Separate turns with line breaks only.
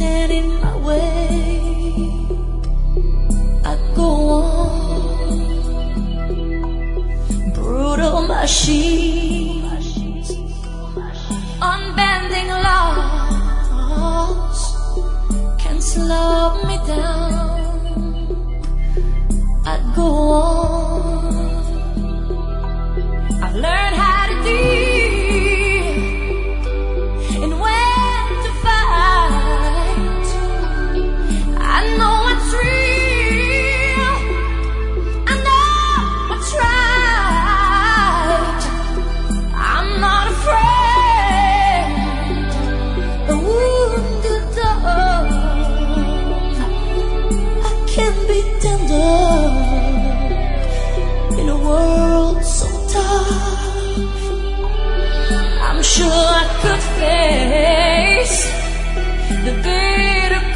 stand in my way. I go on, brutal machines, unbending laws can't slow me down. I go on, I learned how to deal and when to fight. I know what's real, I know what's right. I'm not afraid, a wounded dog, I can be tender in a world so tough. I'm sure I could face the bitter